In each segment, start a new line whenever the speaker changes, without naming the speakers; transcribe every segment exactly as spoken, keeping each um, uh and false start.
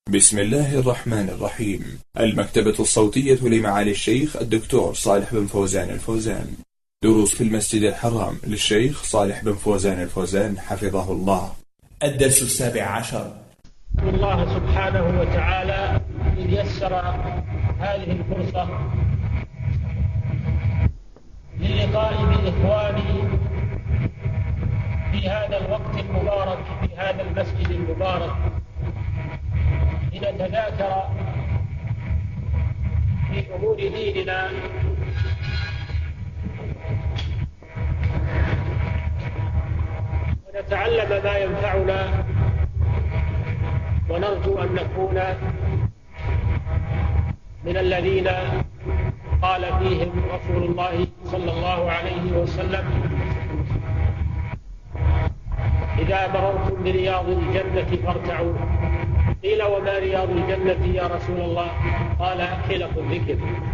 بسم الله الرحمن الرحيم. المكتبة الصوتية لمعالي الشيخ الدكتور صالح بن فوزان الفوزان. دروس في المسجد الحرام للشيخ صالح بن فوزان الفوزان حفظه الله. الدرس السابع عشر.
الله سبحانه وتعالى إذ يسر هذه الفرصة للقاء بإخواني في هذا الوقت المبارك في هذا المسجد المبارك لنتذاكر في أمور ديننا ونتعلم ما ينفعنا، ونرجو أن نكون من الذين قال فيهم رسول الله صلى الله عليه وسلم: إذا مررتم برياض الجنة فارتعوا. قيل: وما رياض الجنة يا رسول الله؟ قال: حلق الذكر.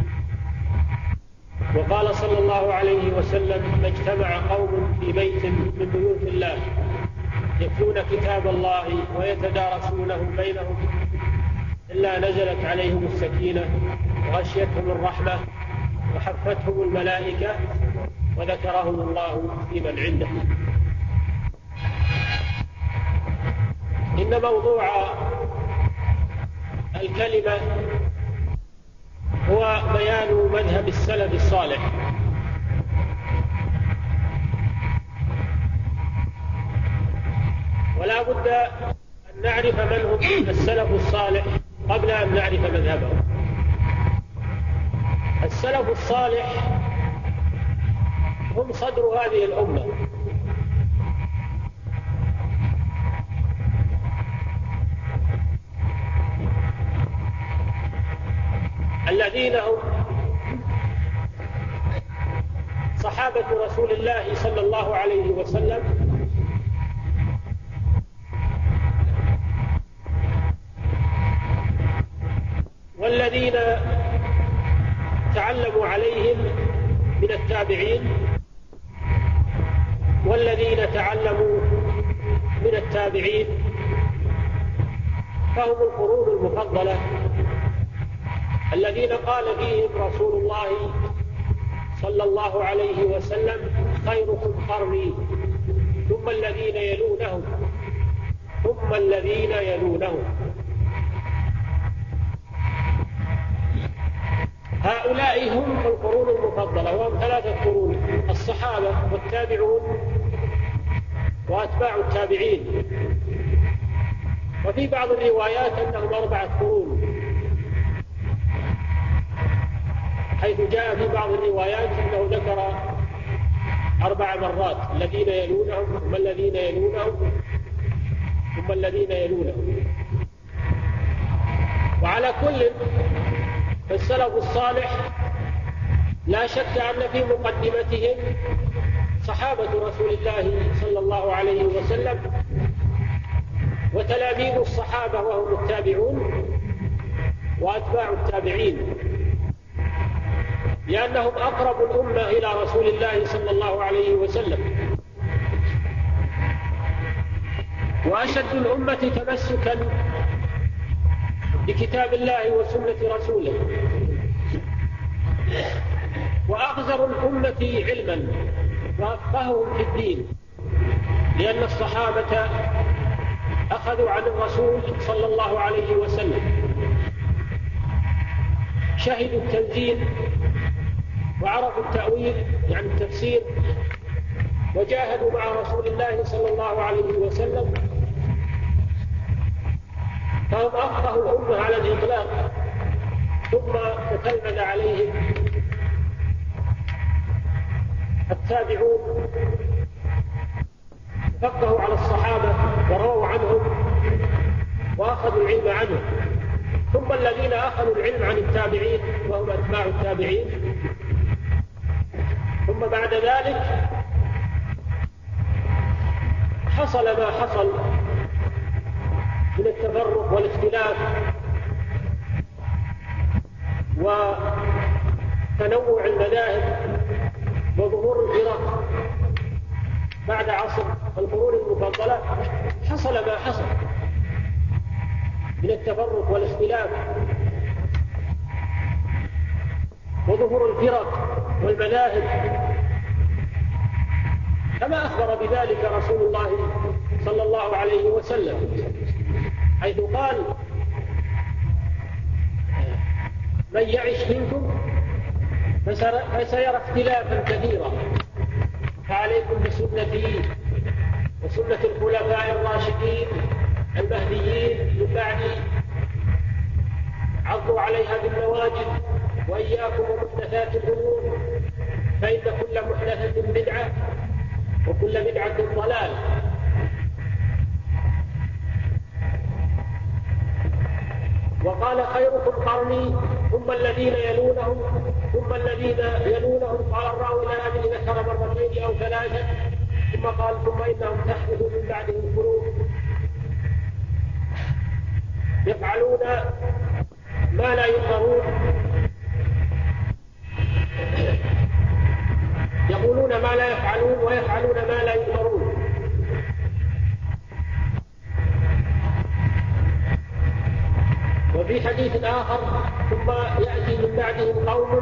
وقال صلى الله عليه وسلم: ما اجتمع قوم في بيت من بيوت الله يتلون كتاب الله ويتدارسونه بينهم إلا نزلت عليهم السكينة وغشيتهم الرحمة وحفتهم الملائكة وذكرهم الله في من عنده. إن موضوع الكلمة هو بيان مذهب السلف الصالح، ولا بد أن نعرف من هم السلف الصالح قبل أن نعرف مذهبهم. السلف الصالح هم صدر هذه الأمة، الذين هم صحابة رسول الله صلى الله عليه وسلم، والذين تعلموا عليهم من التابعين، والذين تعلموا من التابعين، فهم القرون المفضلة الذين قال فيهم رسول الله صلى الله عليه وسلم: خيركم قرني ثم الذين يلونهم ثم الذين يلونهم. هؤلاء هم القرون المفضلة، وهم ثلاثة قرون: الصحابة والتابعون وأتباع التابعين. وفي بعض الروايات أنهم أربعة قرون، حيث جاء في بعض الروايات أنه ذكر أربع مرات: الذين يلونهم ثم الذين يلونهم ثم الذين يلونهم. وعلى كل، فالسلف الصالح لا شك أن في مقدمتهم صحابة رسول الله صلى الله عليه وسلم، وتلاميذ الصحابة وهم التابعون وأتباع التابعين، لأنهم أقرب الأمة إلى رسول الله صلى الله عليه وسلم، وأشد الأمة تمسكا بكتاب الله وسنة رسوله، وأغزر الأمة علما وأفقههم في الدين، لأن الصحابة أخذوا عن الرسول صلى الله عليه وسلم، شهدوا التنزيل وعرفوا التأويل يعني التفسير، وجاهدوا مع رسول الله صلى الله عليه وسلم، فهم أفقه الأمة على الإطلاق. ثم تتلمذ عليهم التابعون، فقهوا على الصحابة ورووا عنهم وأخذوا العلم عنهم، ثم الذين أخذوا العلم عن التابعين وهم أتباع التابعين. ثم بعد ذلك حصل ما حصل من التفرق والاختلاف وتنوع المذاهب وظهور الفرق بعد عصر القرون المفضلة. حصل ما حصل، من التفرق والاختلاف وظهور الفرق والمذاهب، كما أخبر بذلك رسول الله صلى الله عليه وسلم، حيث قال: من يعش منكم فسيرى اختلافا كثيرا، فعليكم بسنتي وسنة الخلفاء الراشدين المهديين من بعدي، عضوا عليها بالنواجذ، وإياكم ومحدثات الأمور، فإن كل محدثة بدعة وكل بدعة ضلال. وقال: خيركم قرني ثم الذين يلونهم ثم الذين يلونهم. قال الراوي: لا أدري ذكر مرتين أو ثلاثة، ثم قال: ثم إنهم تحدث من بعدهم قلوب يفعلون ما لا يؤمرون، يقولون ما لا يفعلون ويفعلون ما لا يؤمرون. وفي حديث آخر: ثم يأتي من بعدهم قوم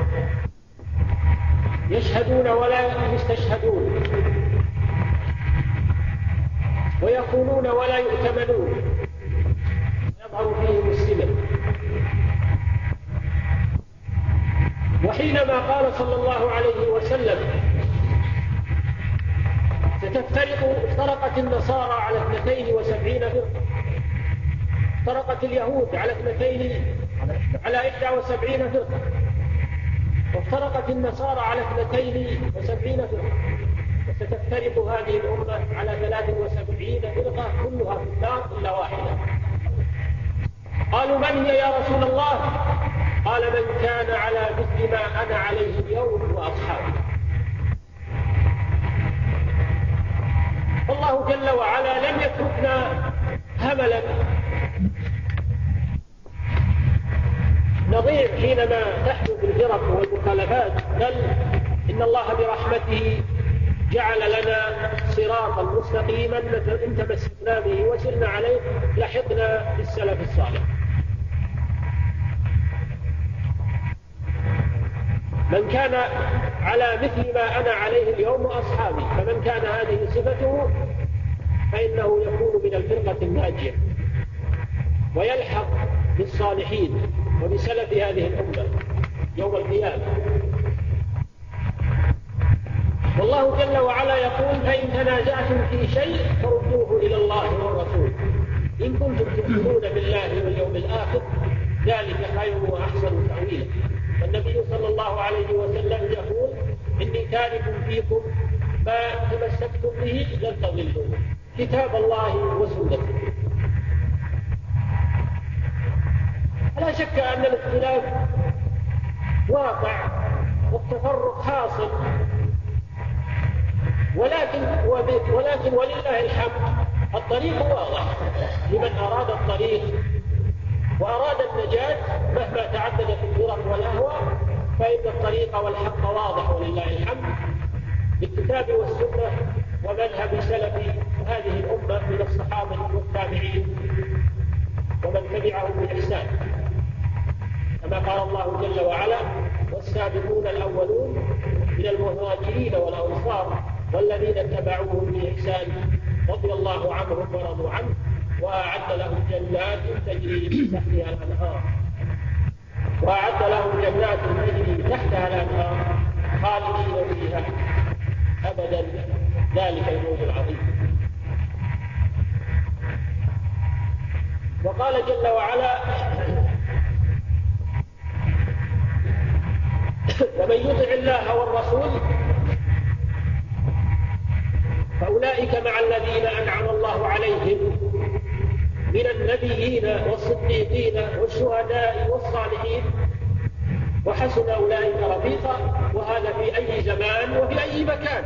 يشهدون ولا يستشهدون، ويخونون ولا يؤتمنون، يظهر فيهم السمن. وحينما قال صلى الله عليه وسلم: ستفترق افترقت النصارى على اثنتين وسبعين فرقة، افترقت اليهود على اثنتين على إحدى وسبعين فرقة، وافترقت النصارى على اثنتين وسبعين فرقة، وستفترق هذه الأمة على ثلاث وسبعين فرقة كلها في النار إلا واحدة. قالوا: من هي يا رسول الله؟ قال: من كان على مثل ما أنا عليه اليوم وأصحابي. فالله جل وعلا لم يتركنا هملا نضيع حينما تحدث الفرق والمخالفات، بل إن الله برحمته جعل لنا صراطا مستقيما إن تمسكنا به وسرنا عليه لحقنا بالسلف الصالح. من كان على مثل ما أنا عليه اليوم وأصحابي، فمن كان هذه صفته فإنه يكون من الفرقة الناجية ويلحق بالصالحين وبسلف هذه الأمة يوم القيامة. والله جل وعلا يقول: فإن تنازعتم في شيء فردوه إلى الله والرسول إن كنتم تؤمنون بالله واليوم الآخر، ذلك خير وأحسن تأويلا. والنبي صلى الله عليه وسلم يقول: إني تارك فيكم ما تمسكتم به لن تضلوا، كتاب الله وسنته. لا شك أن الاختلاف واقع والتفرق حاصل، ولكن ولكن ولله الحمد الطريق واضح لمن أراد الطريق وأراد النجاة. مهما تعددت الفرق والأهواء فإن الطريق والحق واضح ولله الحمد بالكتاب والسنة ومذهب سلف هذه الأمة من الصحابة والتابعين ومن تبعهم بإحسان، كما قال الله جل وعلا: والسابقون الأولون من المهاجرين والأنصار والذين اتبعوهم بإحسان رضي الله عنهم ورضوا عنه وأعد لهم جنات تجري من تحتها الأنهار وأعد لهم جنات تجري تحتها الأنهار خالدين فيها أبدا، ذلك الفوز العظيم. وقال جل وعلا: ومن يطع الله والرسول فأولئك مع الذين أنعم الله عليهم من النبيين والصديقين والشهداء والصالحين وحسن أولئك رفيقا. وهذا في أي زمان وفي أي مكان.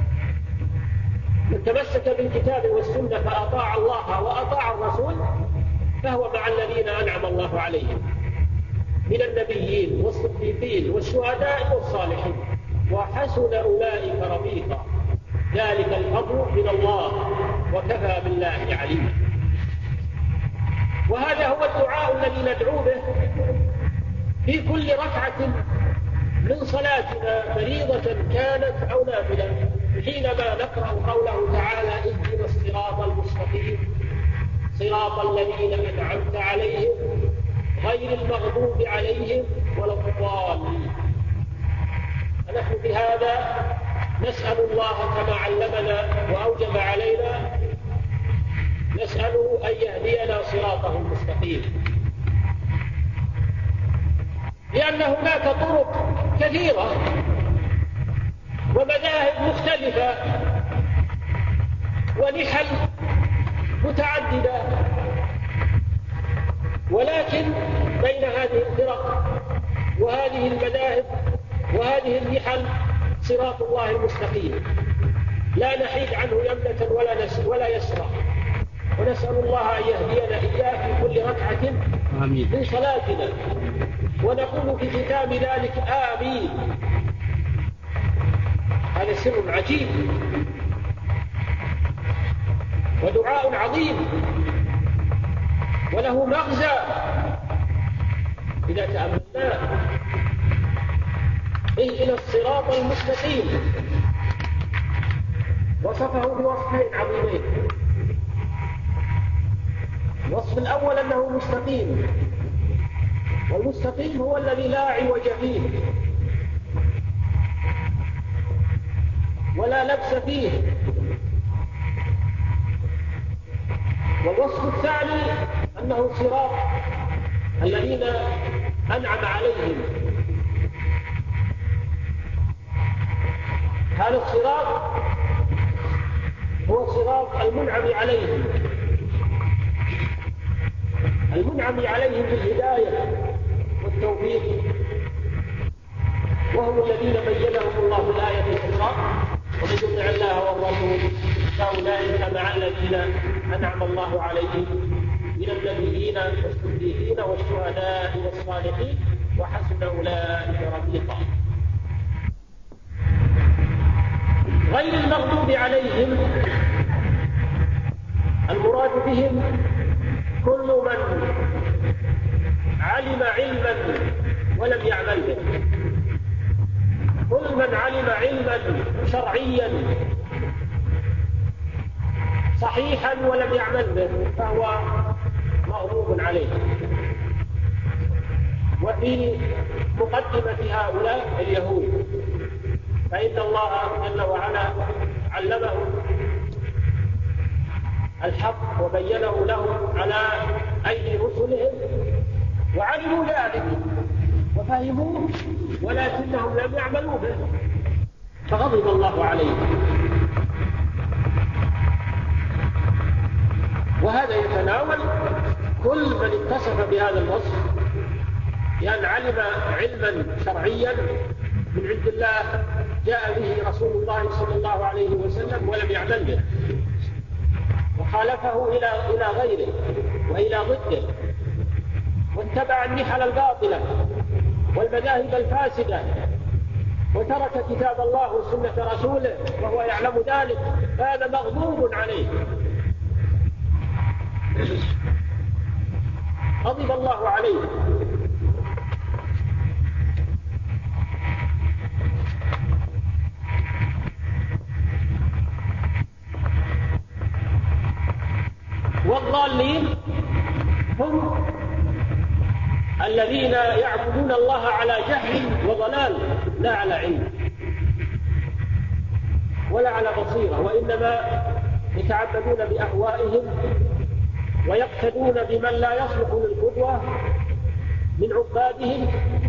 من تمسك بالكتاب والسنة فأطاع الله وأطاع الرسول فهو مع الذين أنعم الله عليهم من النبيين والصديقين والشهداء والصالحين وحسن أولئك رفيقا، ذلك الفضل من الله وكفى بالله عليما. وهذا هو الدعاء الذي ندعو به في كل ركعة من صلاتنا، فريضة كانت أو نافلة، حينما نقرأ قوله تعالى: اهدنا الصراط المستقيم صراط الذين أنعمت عليهم غير المغضوب عليهم ولا الضالين. فنحن بهذا نسأل الله كما علمنا وأوجب علينا، نسأله أن يهدينا صراطه المستقيم، لأن هناك طرق كثيرة ومذاهب مختلفة ونحل متعددة، ولكن بين هذه الفرق وهذه المذاهب وهذه النحل صراط الله المستقيم، لا نحيد عنه يمنة ولا ولا يسرى، ونسأل الله أن يهدينا إياه في كل ركعة من صلاتنا، ونقول في ختام ذلك آمين. هذا سر عجيب ودعاء عظيم وله مغزى إذا تأملناه. اهدنا الصراط المستقيم وصفه بوصفين عظيمين. الوصف الأول أنه مستقيم، والمستقيم هو الذي لا عوج فيه ولا لبس فيه. والوصف الثاني أنه صراط الذين أنعم عليهم. هذا الصراط هو صراط المنعم عليهم، المنعم عليهم بالهداية والتوفيق، وهم الذين بينهم الله في الآية الأخرى: ومن يطع الله والرسول فأولئك مع الذين أنعم الله عليهم من النبيين والصديقين والشهداء والصالحين وحسن أولئك رفيقا. غير المغضوب عليهم المراد بهم كل من علم علما ولم يعمل به، كل من علم علما شرعيا صحيحا ولم يعمل به فهو مغضوب عليه. وفي مقدمة هؤلاء اليهود، فإن الله جل وعلا علمهم الحق وبينه لهم على أيدي رسلهم، وعلموا ذلك وفهموه ولكنهم لم يعملوا به فغضب الله عليهم. وهذا يتناول كل من اتصف بهذا الوصف، لأن علم علما شرعيا من عند الله جاء به رسول الله صلى الله عليه وسلم ولم يعمل به، وخالفه إلى إلى غيره وإلى ضده، واتبع النحل الباطلة والمذاهب الفاسدة، وترك كتاب الله وسنة رسوله وهو يعلم ذلك، فهذا مغضوب عليه، غضب الله عليه. والضالين هم الذين يعبدون الله على جهل وضلال، لا على علم ولا على بصيرة، وإنما يتعبدون بأهوائهم ويقتدون بمن لا يصلح للقدوة من عبادهم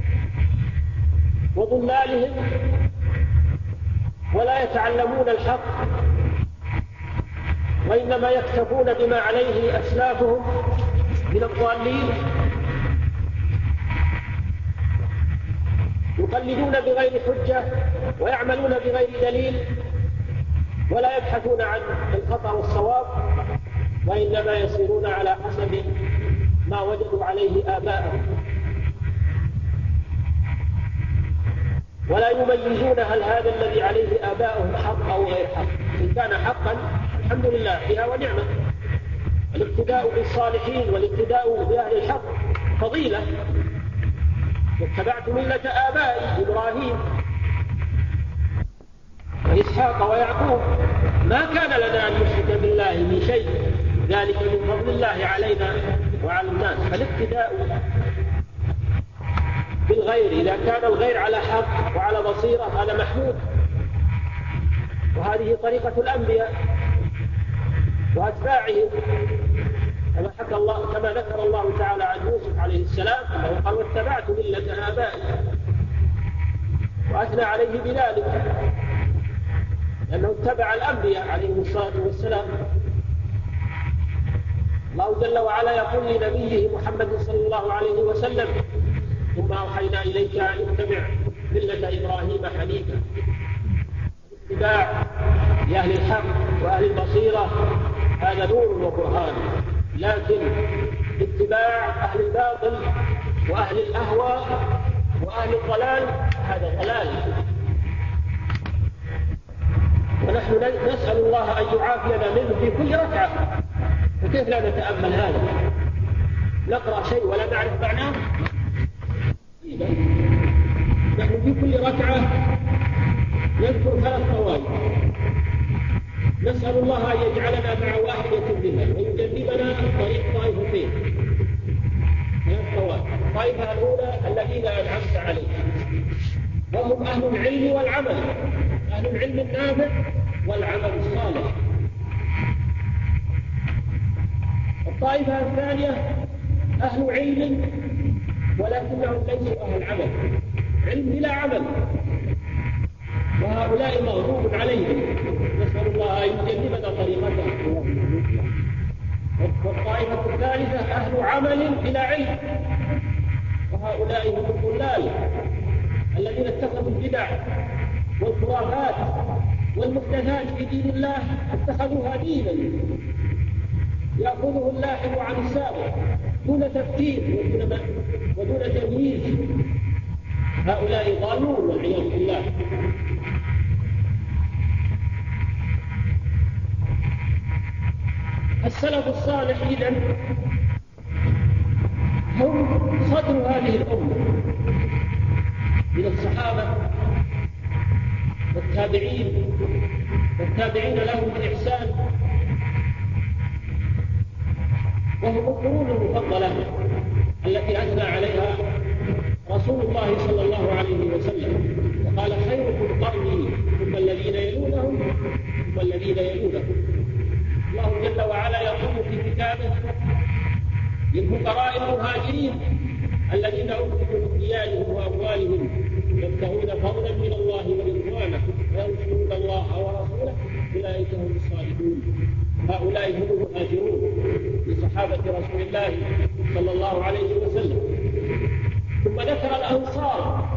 وضلالهم، ولا يتعلمون الحق، وإنما يكتفون بما عليه أسلافهم من الضالين، يقلدون بغير حجة ويعملون بغير دليل، ولا يبحثون عن الخطأ والصواب، وإنما يسيرون على حسب ما وجدوا عليه آباءهم، ولا يميزون هل هذا الذي عليه آباؤهم حق أو غير حق. إن كان حقا الحمد لله بها ونعمة، الاقتداء بالصالحين والاقتداء بأهل الحق فضيلة. واتبعت ملة آبائي إبراهيم وإسحاق ويعقوب ما كان لنا أن نشرك بالله من شيء، ذلك من فضل الله علينا وعلى الناس. فالاقتداء بالغير إذا كان الغير على حق وعلى بصيرة هذا محمود، وهذه طريقة الأنبياء وأتباعهم، كما حكى الله كما ذكر الله تعالى عن يوسف عليه السلام أنه قال واتبعت ملة آبائي، وأثنى عليه بذلك لأنه اتبع الأنبياء عليهم الصلاة والسلام. الله جل وعلا يقول لنبيه محمد صلى الله عليه وسلم ثم أوحينا إليك أن اتبع ملة إبراهيم حنيفا. اتباع لأهل الحق وأهل البصيرة هذا نور وبرهان، لكن اتباع أهل الباطل وأهل الأهواء وأهل الضلال هذا ضلال. ونحن نسأل الله أن يعافينا منه في كل ركعة، وكيف لا نتأمل هذا؟ نقرأ شيء ولا نعرف معناه؟ نحن في كل ركعة نذكر ثلاث فوائد، نسأل الله أن يجعلنا مع واحدة منها ويجنبنا طريق طائفتين. ثلاث فوائد. الطائفة الأولى الذين أنعمت عليهم وهم أهل العلم والعمل، أهل العلم النافع والعمل الصالح. الطائفة الثانية أهل علم ولكنهم ليسوا أهل عمل، علم بلا عمل، وهؤلاء مغضوب عليهم، نسأل الله أن يجنبنا طريقتهم. والطائفة الثالثة أهل عمل بلا علم، وهؤلاء هم الضلال الذين اتخذوا البدع والخرافات والمحدثات في دين الله اتخذوها دينا يأخذه اللاحق عن السابق دون تفكير ودون تمييز. هؤلاء ضالون والعياذ بالله. السلف الصالح إذن هم صدر هذه الأمة من الصحابة والتابعين والتابعين لهم بإحسان، وهم القرون المفضلة التي أثنى عليها رسول الله صلى الله عليه وسلم، وقال خيركم قرني ثم الذين يلونهم ثم الذين يلونهم. الله جل وعلا يقول في كتابه للفقراء المهاجرين الذين أخرجوا من ديارهم وأموالهم يبتغون فضلا من الله ورضوانه وينصرون الله ورسوله أولئك هم الصالحون. هؤلاء هم المهاجرون لصحابة رسول الله صلى الله عليه وسلم. ثم ذكر الأنصار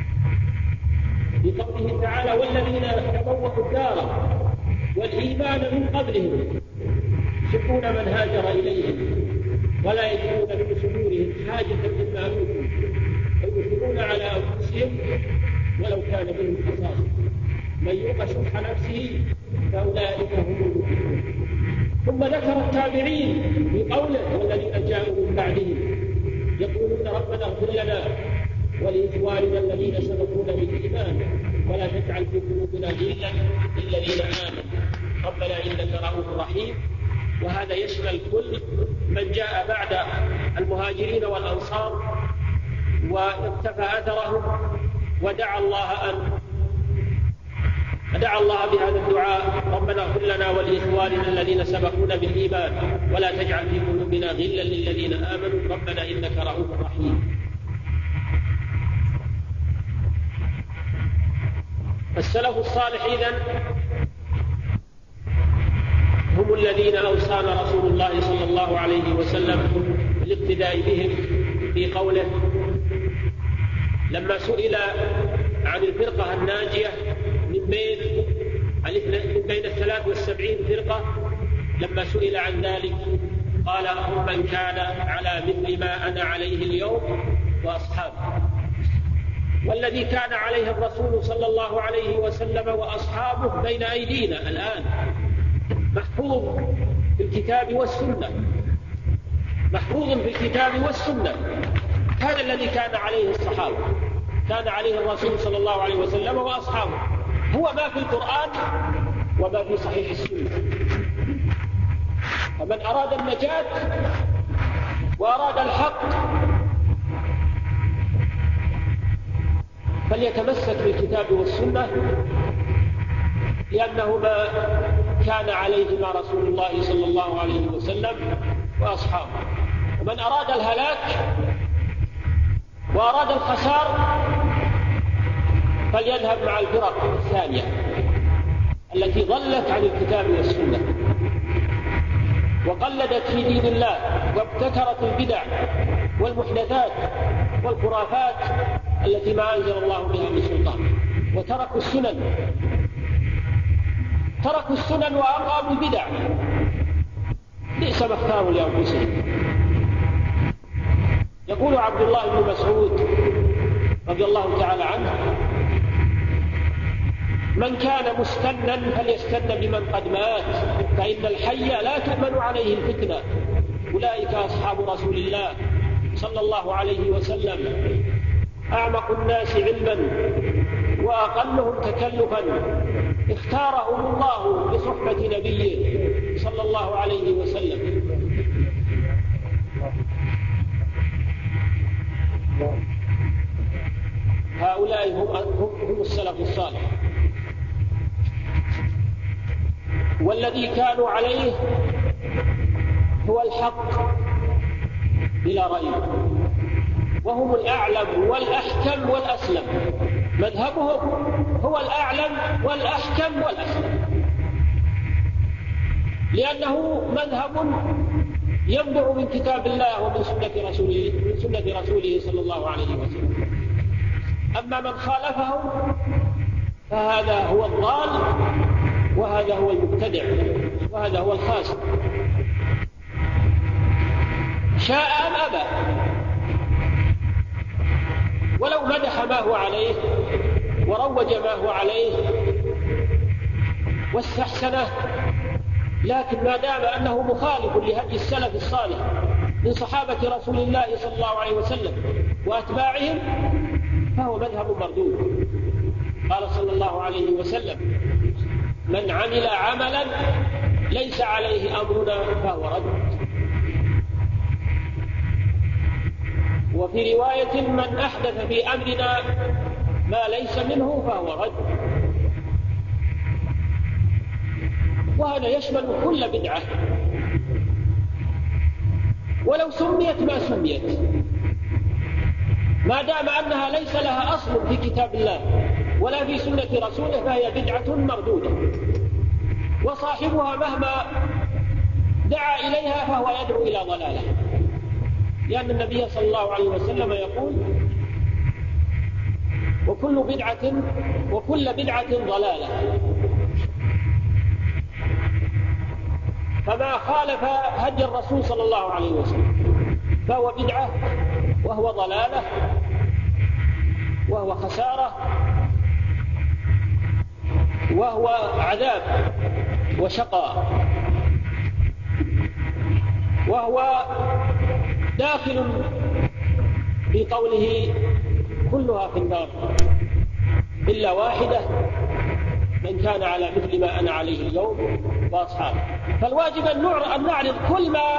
بقوله تعالى والذين تبوأوا الدار والإيمان من قبلهم يحبون من هاجر إليهم ولا يجدون من صدورهم حاجة مما أوتوا ويؤثرون على أنفسهم ولو كان بهم خصاصة من يوق شح نفسه فأولئك هم المفلحون. ثم ذكر التابعين بقوله والذين جاءوا من بعدهم يقولون ربنا اغفر لنا ولإخواننا الذين سبقونا بالإيمان ولا تجعل في قلوبنا غلا للذين آمنوا ربنا إنك رؤوف رحيم. وهذا يشمل كل من جاء بعد المهاجرين والأنصار واقتفى أثرهم ودعا الله أن دعا الله بهذا الدعاء ربنا اغفر لنا ولإخواننا الذين سبقونا بالإيمان ولا تجعل في قلوبنا غلا للذين آمنوا ربنا إنك رؤوف رحيم. السلف الصالح إذن هم الذين أوصانا رسول الله صلى الله عليه وسلم بالاقتداء بهم في قوله لما سئل عن الفرقة الناجية من بين من بين الثلاث والسبعين فرقة، لما سئل عن ذلك قال هم من كان على مثل ما أنا عليه اليوم وأصحابه. والذي كان عليه الرسول صلى الله عليه وسلم وأصحابه بين أيدينا الآن محفوظ في الكتاب والسنة، محفوظ في الكتاب والسنة. هذا الذي كان عليه الصحابة، كان عليه الرسول صلى الله عليه وسلم وأصحابه، هو ما في القرآن وما في صحيح السنة. فمن أراد النجاة وأراد الحق فليتمسك بالكتاب والسنة، لأنه ما كان عليهما رسول الله صلى الله عليه وسلم وأصحابه. ومن أراد الهلاك وأراد الخسار فليذهب مع الفرق الثانية التي ضلت عن الكتاب والسنة وقلدت في دين الله وابتكرت البدع والمحدثات والخرافات التي ما أنزل الله بها من سلطان، وتركوا السنن، تركوا السنن وأقاموا البدع. بئس ما اختاروا لأنفسهم. يقول عبد الله بن مسعود رضي الله تعالى عنه: من كان مستنا فليستن بمن قد مات، فإن الحي لا تؤمن عليه الفتنة. أولئك أصحاب رسول الله صلى الله عليه وسلم، أعمق الناس علما وأقلهم تكلفا، اختارهم الله بصحبة نبيه صلى الله عليه وسلم. هؤلاء هم, هم السلف الصالح، والذي كانوا عليه هو الحق بلا ريب، وهم الأعلم والأحكم والأسلم. مذهبهم هو الأعلم والأحكم والأسلم، لأنه مذهب ينبع من كتاب الله ومن سنة رسوله, من سنة رسوله صلى الله عليه وسلم. أما من خالفه فهذا هو الضال، وهذا هو المبتدع، وهذا هو الخاسر، شاء أم أبى. ولو مدح ما هو عليه وروج ما هو عليه واستحسنه، لكن ما دام أنه مخالف لهدي السلف الصالح من صحابة رسول الله صلى الله عليه وسلم وأتباعهم فهو مذهب مردود. قال صلى الله عليه وسلم: من عمل عملا ليس عليه أمرنا فهو رد. وفي رواية: من أحدث في أمرنا ما ليس منه فهو رد. وهذا يشمل كل بدعة ولو سميت ما سميت، ما دام أنها ليس لها أصل في كتاب الله ولا في سنة رسوله فهي بدعة مردودة، وصاحبها مهما دعا إليها فهو يدعو إلى ضلاله، لأن النبي صلى الله عليه وسلم يقول: وكل بدعة وكل بدعة ضلالة. فما خالف هدي الرسول صلى الله عليه وسلم فهو بدعة، وهو ضلالة، وهو خسارة، وهو عذاب وشقاء، وهو داخل في قوله: كلها في النار إلا واحدة من كان على مثل ما أنا عليه اليوم وأصحابه. فالواجب أن نعرض كل ما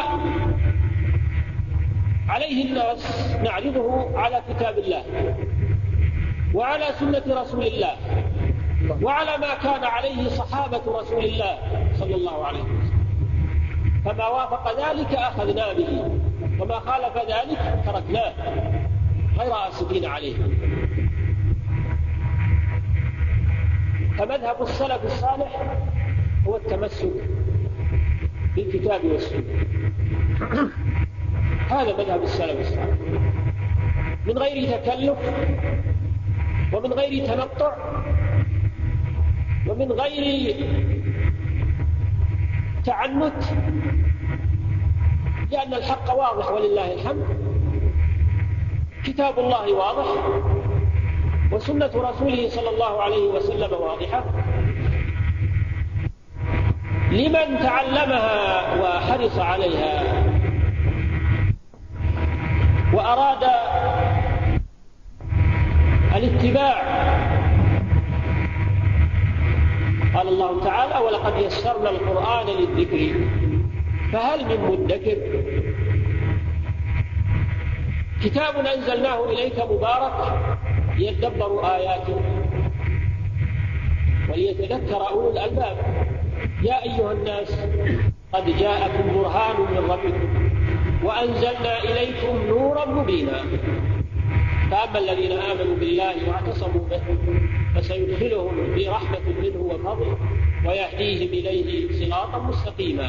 عليه الناس، نعرضه على كتاب الله وعلى سنة رسول الله وعلى ما كان عليه صحابة رسول الله صلى الله عليه وسلم. فما وافق ذلك أخذنا به، وما خالف ذلك تركناه غير آسفين عليه. فمذهب السلف الصالح هو التمسك بالكتاب والسنة. هذا مذهب السلف الصالح، من غير تكلف ومن غير تنطع ومن غير تعنت، لأن الحق واضح ولله الحمد. كتاب الله واضح، وسنة رسوله صلى الله عليه وسلم واضحة، لمن تعلمها وحرص عليها وأراد الاتباع. قال الله تعالى: ولقد يسرنا القرآن للذكر فهل من مدكر. كتاب أنزلناه إليك مبارك ليدبروا آياته وليتذكر أولو الألباب. يا أيها الناس قد جاءكم برهان من ربكم وأنزلنا إليكم نورا مبينا. فأما الذين آمنوا بالله واعتصموا به فسيدخلهم في رحمة منه وفضل ويهديهم إليه صراطا مستقيما.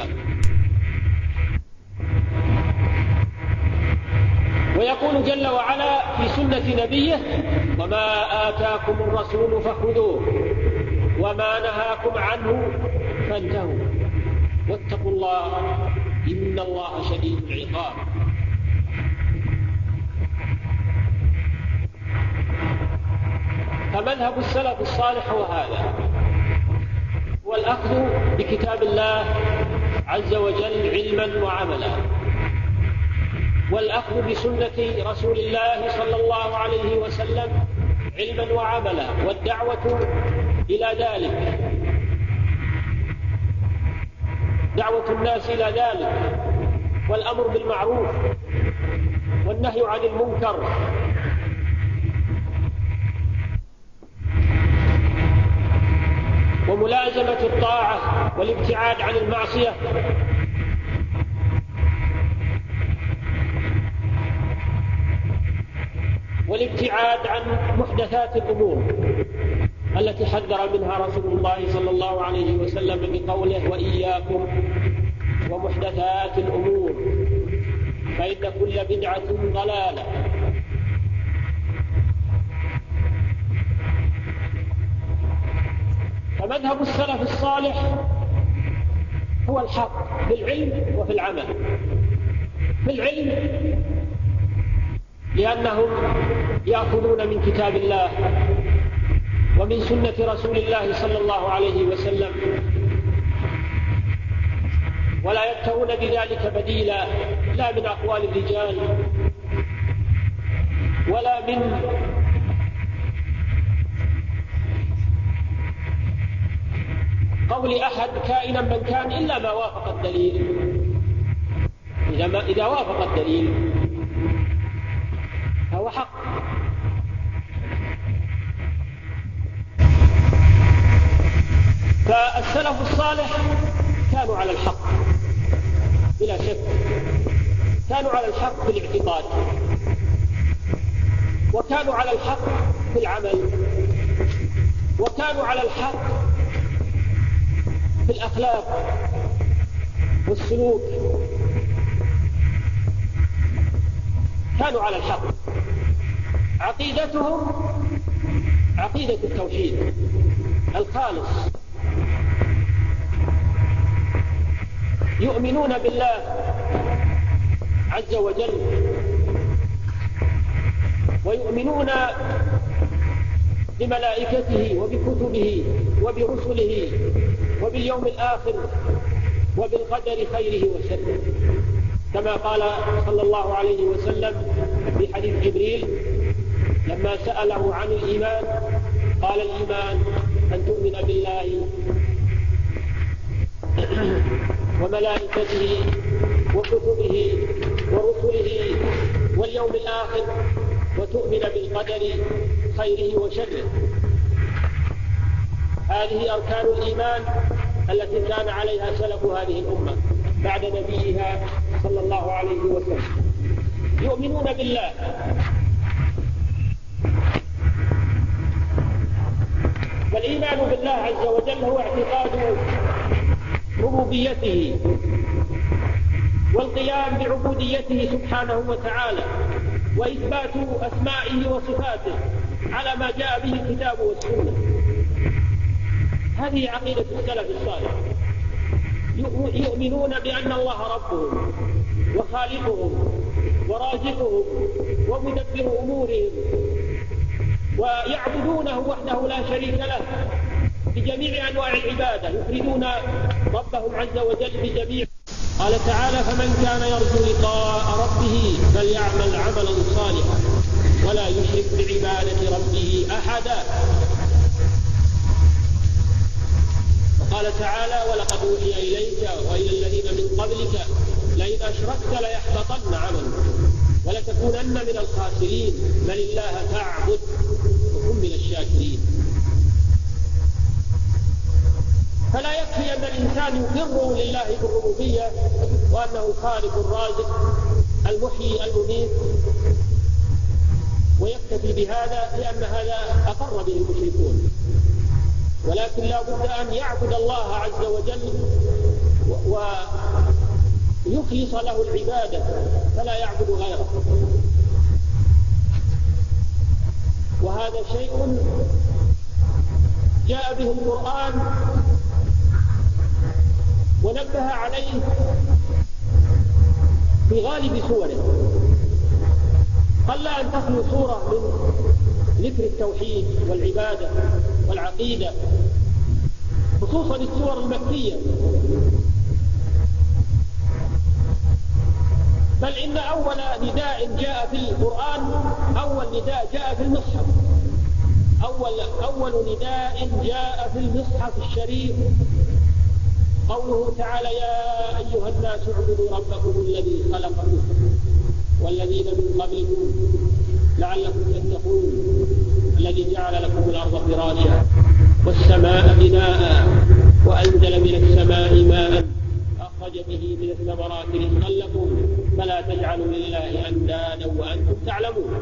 ويقول جل وعلا في سنة نبيه: وما آتاكم الرسول فخذوه وما نهاكم عنه فانتهوا واتقوا الله إن الله شديد العقاب. فمذهب السلف الصالح هو هذا، هو الأخذ بكتاب الله عز وجل علما وعملا، والأخذ بسنة رسول الله صلى الله عليه وسلم علما وعملا، والدعوة إلى ذلك، دعوة الناس إلى ذلك، والأمر بالمعروف والنهي عن المنكر، وملازمة الطاعة والابتعاد عن المعصية، والابتعاد عن محدثات الأمور التي حذر منها رسول الله صلى الله عليه وسلم بقوله: وإياكم ومحدثات الأمور فإن كل بدعة ضلالة. فمذهب السلف الصالح هو الحق في العلم وفي العمل. في العلم لأنهم يأخذون من كتاب الله ومن سنة رسول الله صلى الله عليه وسلم، ولا يبتغون بذلك بديلا لا من أقوال الرجال ولا من قول أحد كائنا من كان إلا ما وافق الدليل. إذا, ما إذا وافق الدليل فهو حق. فالسلف الصالح كانوا على الحق بلا شك، كانوا على الحق في الاعتقاد، وكانوا على الحق في العمل، وكانوا على الحق في الأخلاق والسلوك، كانوا على الحق. عقيدتهم عقيدة التوحيد الخالص، يؤمنون بالله عز وجل، ويؤمنون بملائكته وبكتبه وبرسله وباليوم الآخر وبالقدر خيره وشره، كما قال صلى الله عليه وسلم في حديث جبريل لما سأله عن الإيمان قال: الإيمان أن تؤمن بالله وملائكته وكتبه ورسله واليوم الآخر وتؤمن بالقدر خيره وشره. هذه أركان الإيمان التي كان عليها سلف هذه الأمة بعد نبيها صلى الله عليه وسلم. يؤمنون بالله، والإيمان بالله عز وجل هو اعتقاد ربوبيته والقيام بعبوديته سبحانه وتعالى، وإثبات أسمائه وصفاته على ما جاء به الكتاب والسنة. هذه عقيدة السلف الصالح. يؤمنون بأن الله ربهم وخالقهم ورازقهم ومدبر أمورهم، ويعبدونه وحده لا شريك له بجميع أنواع العبادة، يفردون ربهم عز وجل بجميع. قال تعالى: فمن كان يرجو لقاء ربه فليعمل عملا صالحا ولا يشرك بعبادة ربه أحدا. وقال تعالى: ولقد أوحي إليك وإلى الذين من قبلك لئن أشركت ليحبطن عملك ولتكونن من الخاسرين بل الله فاعبد وكن من الشاكرين. فلا يكفي أن الإنسان يقر لله بالربوبية وأنه الخالق الرازق المحيي المميت ويكتفي بهذا، لأن هذا أقر به المشركون، ولكن لا بد أن يعبد الله عز وجل ويخلص له العبادة فلا يعبد غيره. وهذا شيء جاء به القرآن ونبه عليه في غالب سوره. قل أن تخلو سورة من ذكر التوحيد والعبادة والعقيدة، خصوصا السور المكية، بل إن أول نداء جاء في القرآن أول نداء جاء في المصحف أول, أول نداء جاء في المصحف الشريف قوله تعالى: يا أيها الناس اعبدوا ربكم الذي خلقكم والذين من قبلكم لعلكم تتقون الذي جعل لكم الأرض فراشا والسماء بناء وأنزل من السماء ماء أخرج به من الثمرات رزقا لكم فلا تجعلوا لله أندادا وأنتم تعلمون.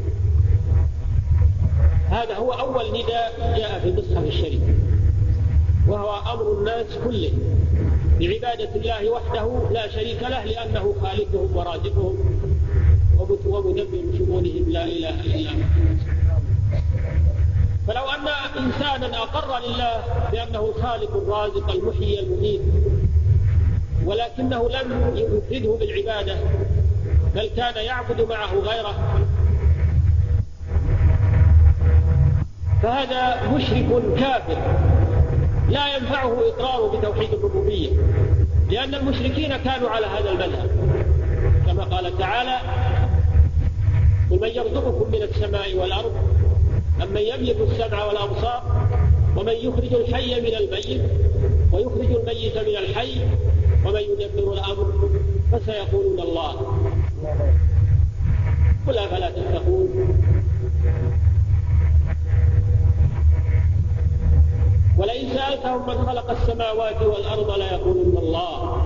هذا هو أول نداء جاء في المصحف الشريف، وهو أمر الناس كله بعبادة الله وحده لا شريك له، لأنه خالقهم ورازقهم ومدبر شؤونهم لا إله إلا هو. فلو أن إنسانا أقر لله بأنه الخالق الرازق المحيي المميت ولكنه لم يفرده بالعبادة بل كان يعبد معه غيره، فهذا مشرك كافر لا ينفعه إقراره بتوحيد الربوبية، لأن المشركين كانوا على هذا المذهب، كما قال تعالى: قل من يرزقكم من السماء والأرض أمن يملك السمع والأبصار ومن يخرج الحي من الميت ويخرج الميت من الحي ومن يدبر الأمر فسيقولون الله قل أفلا تتقون. ولئن سألتهم من خلق السماوات والأرض ليقولن الله.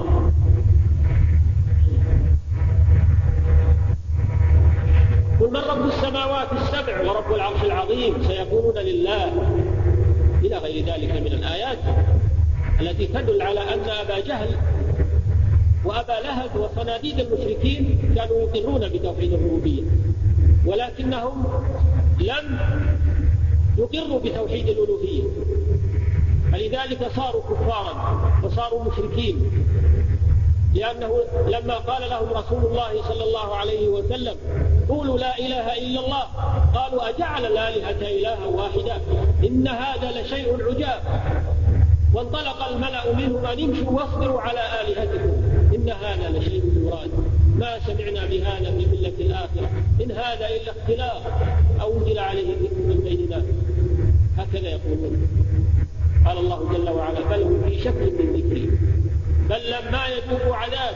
قل من رب السماوات السبع ورب العرش العظيم سيقولون لله، إلى غير ذلك من الآيات التي تدل على أن أبا جهل وأبا لهب وصناديد المشركين كانوا يقرون بتوحيد الربوبية، ولكنهم لم يقروا بتوحيد الألوهية، فلذلك صاروا كفارا وصاروا مشركين، لأنه لما قال لهم رسول الله صلى الله عليه وسلم: قولوا لا إله إلا الله، قالوا: أجعل الآلهة إلها واحدا إن هذا لشيء عجاب. وانطلق الملأ منهم أن امشوا واصبروا على آلهتكم إن هذا لشيء يراد ما سمعنا بهذا في ملة الآخرة إن هذا إلا اختلاف أو أنزل عليه ذكر من بيننا. هكذا يقولون. قال الله جل وعلا: بل هم في شك من ذكري بل لما يذوقوا عذاب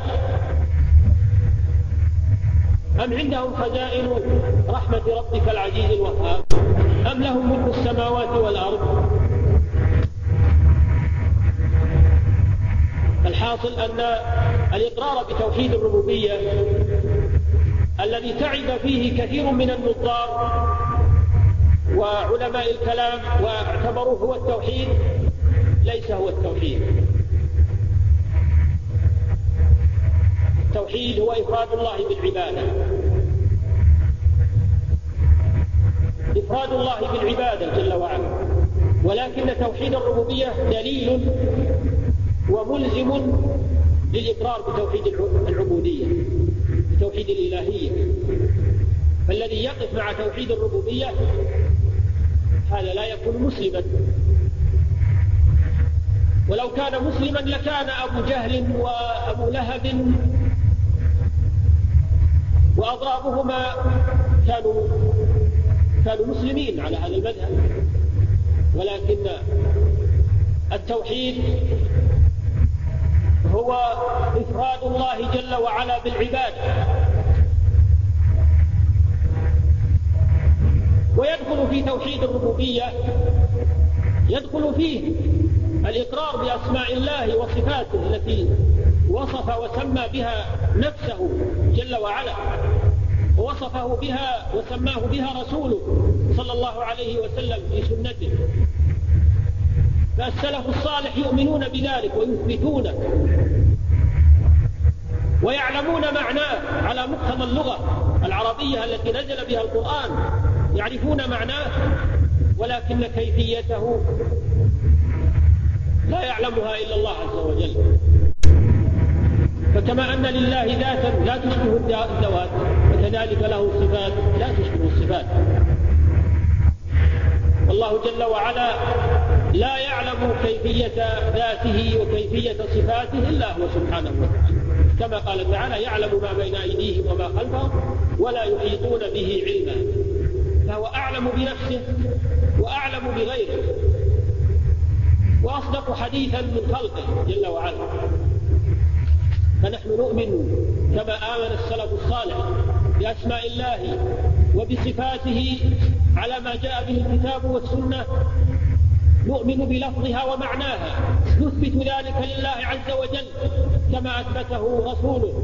أم عندهم خزائن رحمة ربك العزيز الوهاب أم لهم ملك السماوات والأرض. الحاصل أن الإقرار بتوحيد الربوبية الذي تعب فيه كثير من النظار وعلماء الكلام واعتبروه هو التوحيد ليس هو التوحيد. التوحيد هو إفراد الله بالعبادة، إفراد الله بالعبادة جل وعلا، ولكن توحيد الربوبية دليل وملزم للإقرار بتوحيد العبودية بتوحيد الإلهية. فالذي يقف مع توحيد الربوبية هذا لا يكون مسلما، ولو كان مسلما لكان أبو جهل وأبو لهب وأضرابهما كانوا كانوا مسلمين على هذا المذهب. ولكن التوحيد هو إفراد الله جل وعلا بالعباد، ويدخل في توحيد الربوبية يدخل فيه الإقرار بأسماء الله وصفاته التي وصف وسمى بها نفسه جل وعلا، ووصفه بها وسماه بها رسوله صلى الله عليه وسلم في سنته. فالسلف الصالح يؤمنون بذلك ويثبتونه ويعلمون معناه على مقتضى اللغة العربية التي نزل بها القرآن، يعرفون معناه، ولكن كيفيته لا يعلمها إلا الله عز وجل. فكما أن لله ذاتا لا تشبه الذوات، فكذلك له صفات لا تشبه الصفات. والله جل وعلا لا يعلم كيفية ذاته وكيفية صفاته إلا هو سبحانه وتعالى، كما قال تعالى: يعلم ما بين أيديهم وما خلفهم ولا يحيطون به علما. فهو أعلم بنفسه وأعلم بغيره، وأصدق حديثا من خلقه جل وعلا. فنحن نؤمن كما آمن السلف الصالح بأسماء الله وبصفاته على ما جاء به الكتاب والسنة، نؤمن بلفظها ومعناها، نثبت ذلك لله عز وجل كما أثبته رسوله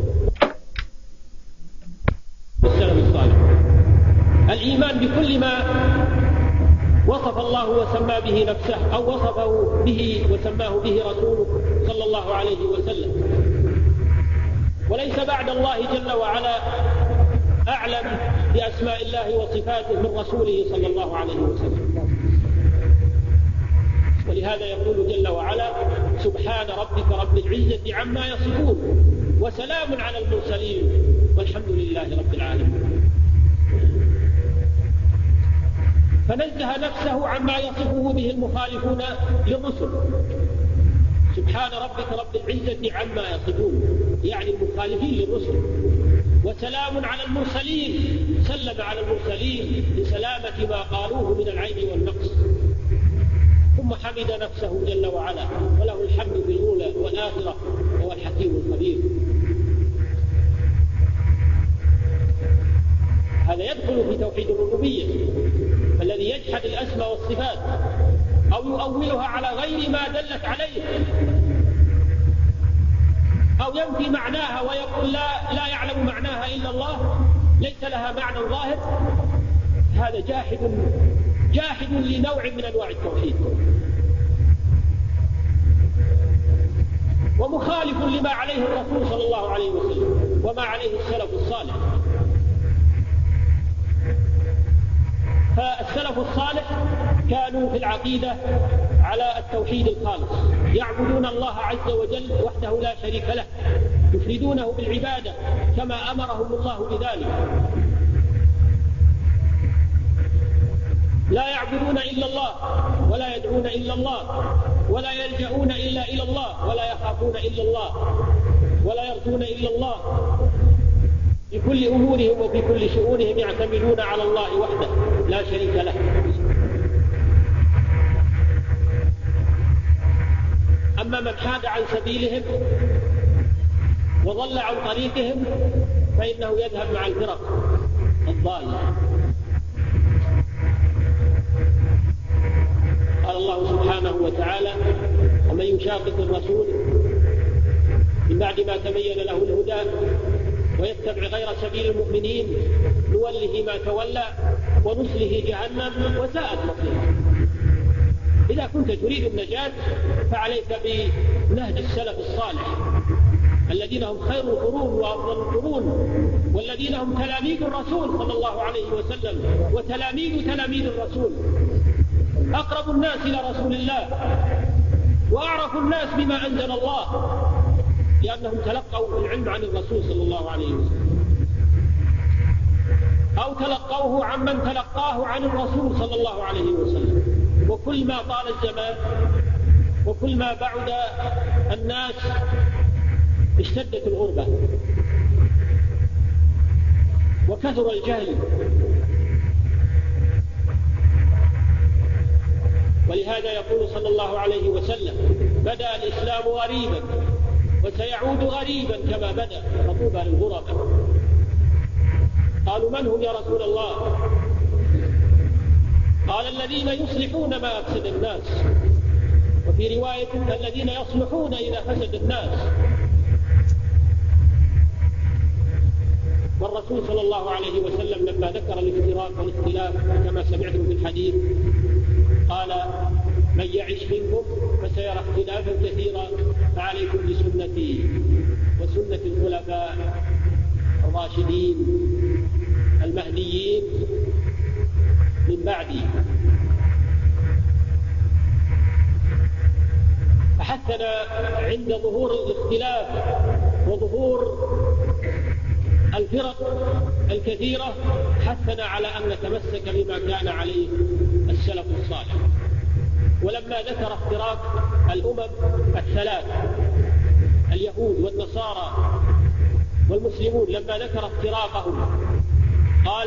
السلف الصالح. الإيمان بكل ما وصف الله وسمى به نفسه أو وصفه به وسماه به رسوله صلى الله عليه وسلم. وليس بعد الله جل وعلا أعلم بأسماء الله وصفاته من رسوله صلى الله عليه وسلم. ولهذا يقول جل وعلا: سبحان ربك رب العزة عما يصفون وسلام على المرسلين والحمد لله رب العالمين. فنزه نفسه عما يصفه به المخالفون للرسل. سبحان ربك رب العزة عما يصفون، يعني المخالفين للرسل. وسلام على المرسلين، سلم على المرسلين لسلامة ما قالوه من العيب والنقص. ثم حمد نفسه جل وعلا، وله الحمد في الأولى والآخرة، وهو الحكيم الخبير. هذا يدخل في توحيد الربوبية. فالذي يجحد الأسماء والصفات أو يؤولها على غير ما دلت عليه أو ينفي معناها ويقول لا, لا يعلم معناها إلا الله، ليس لها معنى ظاهر، هذا جاحد جاحد لنوع من أنواع التوحيد، ومخالف لما عليه الرسول صلى الله عليه وسلم وما عليه السلف الصالح. فالسلف الصالح كانوا في العقيدة على التوحيد الخالص، يعبدون الله عز وجل وحده لا شريك له، يفردونه بالعبادة كما أمرهم الله بذلك، لا يعبدون إلا الله ولا يدعون إلا الله ولا يلجؤون إلا إلى الله ولا يخافون إلا الله ولا يرجون إلا الله. في كل أمورهم وفي كل شؤونهم يعتمدون على الله وحده لا شريك له. أما من حاد عن سبيلهم وضل عن طريقهم فإنه يذهب مع الفرق الضالة. قال الله سبحانه وتعالى: ومن يشاقق الرسول من بعد ما تبين له الهدى ويتبع غير سبيل المؤمنين نوله ما تولى ونصله جهنم وساءت مصيرا. إذا كنت تريد النجاة فعليك بنهج السلف الصالح الذين هم خير القرون وأفضل القرون، والذين هم تلاميذ الرسول صلى الله عليه وسلم وتلاميذ تلاميذ الرسول، أقرب الناس إلى رسول الله وأعرف الناس بما أنزل الله، لأنهم تلقوا العلم عن الرسول صلى الله عليه وسلم أو تلقوه عمن تلقاه عن الرسول صلى الله عليه وسلم. وكل ما طال الزمان وكل ما بعد الناس اشتدت الغربة وكثر الجهل، ولهذا يقول صلى الله عليه وسلم: بدأ الإسلام غريبا وسيعود غريبا كما بدأ، فطوبى للغرباء. قالوا: من هم يا رسول الله؟ قال: الذين يصلحون ما أفسد الناس، وفي رواية: الذين يصلحون إذا فسد الناس. والرسول صلى الله عليه وسلم لما ذكر الافتراق والاختلاف كما سمعتم في الحديث قال: من يعش منكم فسيرى اختلافا كثيرا، فعليكم بسنتي وسنة الخلفاء الراشدين المهديين من بعدي. فحثنا عند ظهور الاختلاف وظهور الفرق الكثيرة، حثنا على أن نتمسك بما كان عليه السلف الصالح. ولما ذكر افتراق الأمم الثلاث اليهود والنصارى والمسلمون، لما ذكر افتراقهم قال: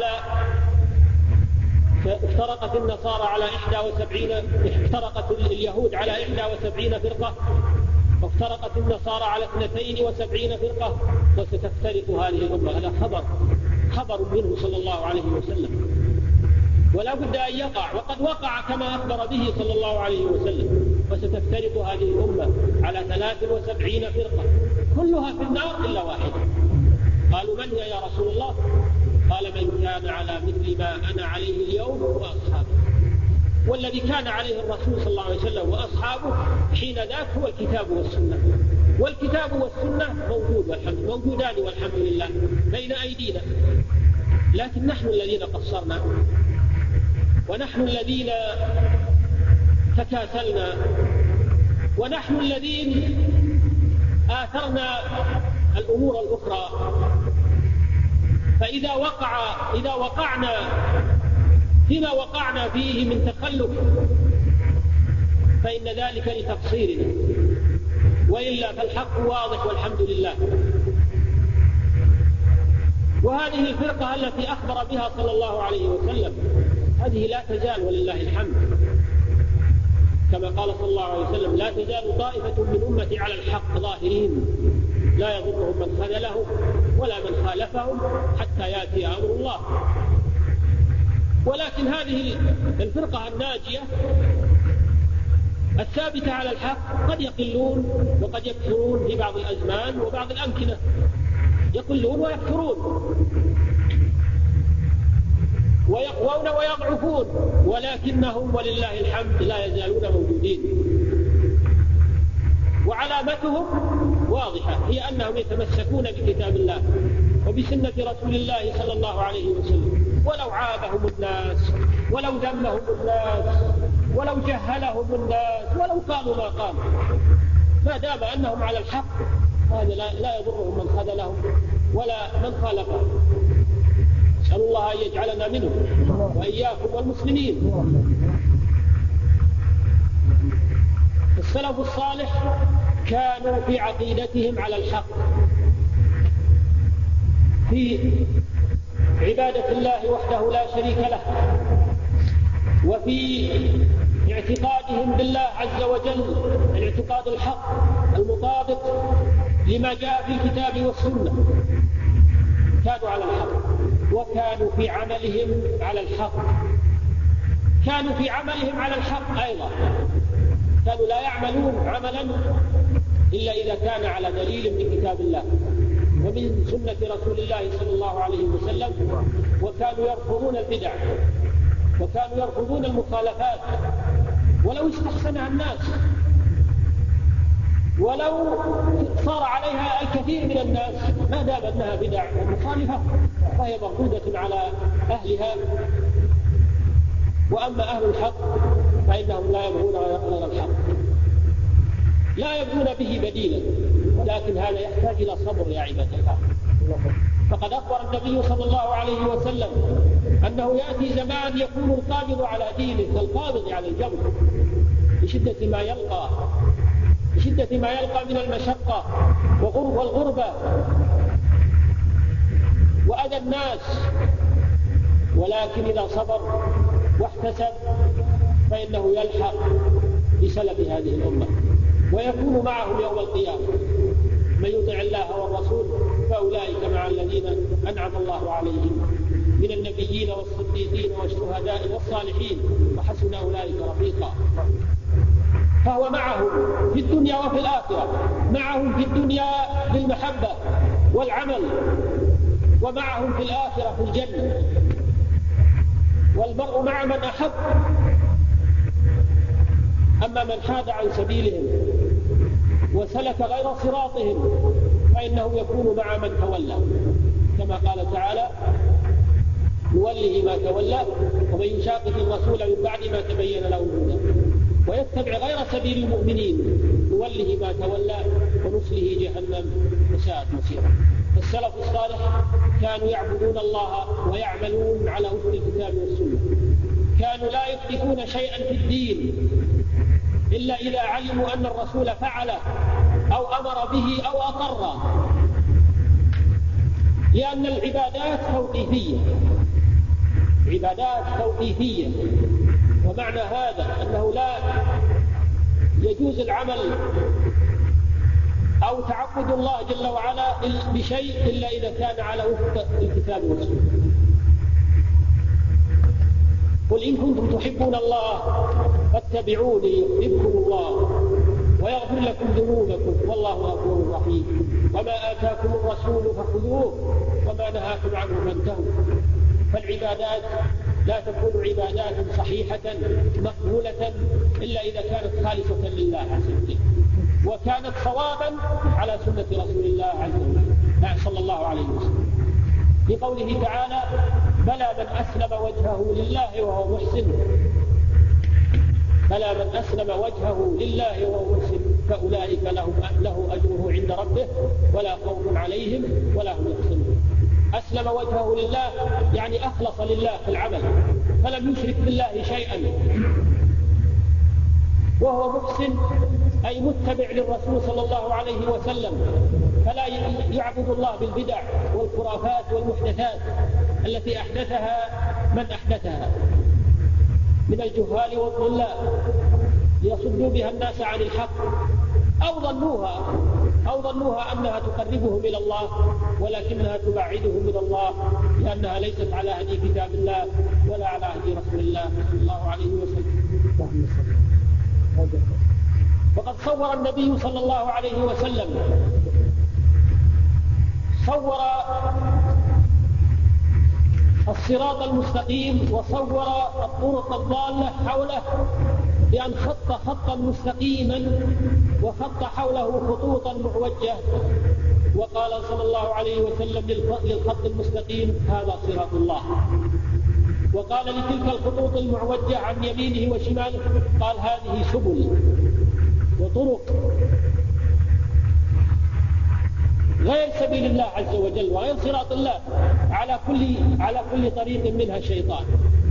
افترقت النصارى على إحدى وسبعين افترقت اليهود على إحدى وسبعين فرقة، وافترقت النصارى على اثنتين وسبعين فرقة، وستفترق هذه الأمة. هذا خبر خبر منه صلى الله عليه وسلم، ولا بد أن يقع، وقد وقع كما أخبر به صلى الله عليه وسلم: وستفترق هذه الأمة على ثلاث وسبعين فرقة كلها في النار إلا واحدة. قالوا: من هي يا رسول الله؟ قال: من كان على مثل ما أنا عليه اليوم وأصحابه. والذي كان عليه الرسول صلى الله عليه وسلم وأصحابه حين ذاك هو الكتاب والسنة، والكتاب والسنة موجود والحمد موجودان والحمد لله بين أيدينا، لكن نحن الذين قصرنا، ونحن الذين تكاسلنا، ونحن الذين آثرنا الأمور الأخرى. فإذا وقع إذا وقعنا فيما وقعنا فيه من تخلف فإن ذلك لتقصيرنا، وإلا فالحق واضح والحمد لله. وهذه الفرقة التي أخبر بها صلى الله عليه وسلم هذه لا تزال ولله الحمد، كما قال صلى الله عليه وسلم: لا تزال طائفة من أمتي على الحق ظاهرين لا يضرهم من خذلهم ولا من خالفهم حتى يأتي أمر الله. ولكن هذه الفرقة الناجية الثابتة على الحق قد يقلون وقد يكثرون في بعض الأزمان وبعض الأمكنة، يقلون ويكثرون ويقوون ويضعفون، ولكنهم ولله الحمد لا يزالون موجودين. وعلامتهم واضحة، هي أنهم يتمسكون بكتاب الله وبسنة رسول الله صلى الله عليه وسلم، ولو عابهم الناس، ولو ذمهم الناس، ولو جهلهم الناس، ولو قالوا ما قالوا، ما دام أنهم على الحق هذا لا يضرهم من خذلهم ولا من خالفهم. نسأل الله أن يجعلنا منهم وإياكم والمسلمين. السلف الصالح كانوا في عقيدتهم على الحق، في عبادة الله وحده لا شريك له، وفي اعتقادهم بالله عز وجل الاعتقاد الحق المطابق لما جاء في الكتاب والسنة. كانوا على الحق، وكانوا في عملهم على الحق، كانوا في عملهم على الحق أيضا، كانوا لا يعملون عملا إلا إذا كان على دليل من كتاب الله ومن سنة رسول الله صلى الله عليه وسلم. وكانوا يرفضون البدع، وكانوا يرفضون المخالفات ولو استحسنها الناس، ولو صار عليها الكثير من الناس، ما دام أنها بدع ومخالفة فهي مردودة على أهلها. وأما أهل الحق فإنهم لا يبغون غير الحق، لا يبغون به بديلا، ولكن هذا يحتاج إلى صبر يا عباد الله. فقد أخبر النبي صلى الله عليه وسلم أنه يأتي زمان يكون القابض على دينه كالقابض على الجمر، بشدة ما يلقى بشدة ما يلقى من المشقة والغربة وأذى الناس، ولكن إذا صبر واحتسب فإنه يلحق بسلف هذه الأمة ويكون معهم يوم القيامة. من يطع الله والرسول فأولئك مع الذين أنعم الله عليهم من النبيين والصديقين والشهداء والصالحين وحسن أولئك رفيقا. فهو معهم في الدنيا وفي الآخرة، معهم في الدنيا بالمحبة والعمل، ومعهم في الآخرة في الجنة. والمرء مع من أحب، أما من حاد عن سبيلهم وسلك غير صراطهم فإنه يكون مع من تولى، كما قال تعالى: نوله ما تولى ومن يشاقق الرسول من بعد ما تبين له الهدى ويتبع غير سبيل المؤمنين نوله ما تولى ونصله جهنم وساءت مصيرا. السلف الصالح كانوا يعبدون الله ويعملون على وفق الكتاب والسنة، كانوا لا يحدثون شيئا في الدين إلا إذا علموا أن الرسول فعله أو أمر به أو أقر، لأن العبادات توقيفية عبادات توقيفية ومعنى هذا أنه لا يجوز العمل أو تعبد الله جل وعلا بشيء إلا إذا كان على وفق الكتاب والسنة. قل إن كنتم تحبون الله فاتبعوني يحببكم الله ويغفر لكم ذنوبكم والله غفور رحيم. وما آتاكم الرسول فخذوه وما نهاكم عنه فانتهوا. فالعبادات لا تكون عبادات صحيحة مقبولة إلا إذا كانت خالصة لله عز وجل وكانت صوابا على سنة رسول الله عز وجل صلى الله عليه وسلم، لقوله تعالى: بلى من أسلم وجهه لله وهو محسن بلى من أسلم وجهه لله وهو محسن فأولئك له, له أجره عند ربه ولا خوف عليهم ولا هم يحزنون. أسلم وجهه لله يعني أخلص لله في العمل فلم يشرك بالله شيئا، وهو محسن أي متبع للرسول صلى الله عليه وسلم، فلا يعبد الله بالبدع والخرافات والمحدثات التي أحدثها من أحدثها من الجهال والضلال ليصدوا بها الناس عن الحق، أو ظنوها أو ظنوها أنها تقربهم إلى الله ولكنها تبعدهم من الله، لأنها ليست على هدي كتاب الله ولا على هدي رسول الله صلى الله عليه وسلم. وقد صور النبي صلى الله عليه وسلم صور الصراط المستقيم وصور الطرق الضالة حوله بأن خط خطا مستقيما وخط حوله خطوطا معوجة، وقال صلى الله عليه وسلم للخط المستقيم: هذا صراط الله. وقال لتلك الخطوط المعوجة عن يمينه وشماله قال: هذه سبل وطرق غير سبيل الله عز وجل وغير صراط الله، على كل على كل طريق منها شيطان.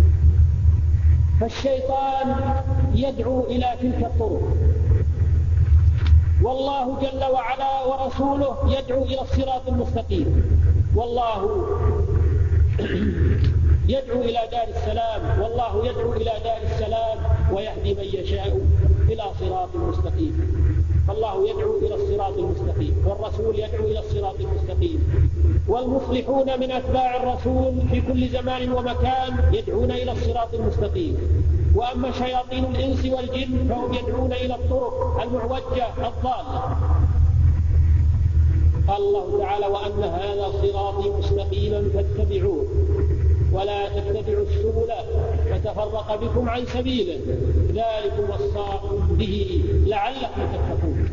فالشيطان يدعو إلى تلك الطرق، والله جل وعلا ورسوله يدعو إلى الصراط المستقيم. والله يدعو إلى دار السلام، والله يدعو إلى دار السلام ويهدي من يشاء إلى صراط مستقيم. فالله يدعو إلى الصراط المستقيم والرسول يدعو إلى الصراط المستقيم، والمصلحون من أتباع الرسول في كل زمان ومكان يدعون إلى الصراط المستقيم. وأما شياطين الإنس والجن فهم يدعون إلى الطرق المعوجة الضالة. قال الله تعالى: وأن هذا صراطي مستقيما فاتبعوه ولا تتبعوا السبل فتفرق بكم عن سبيله ذلكم وصاكم به لعلكم تتقون.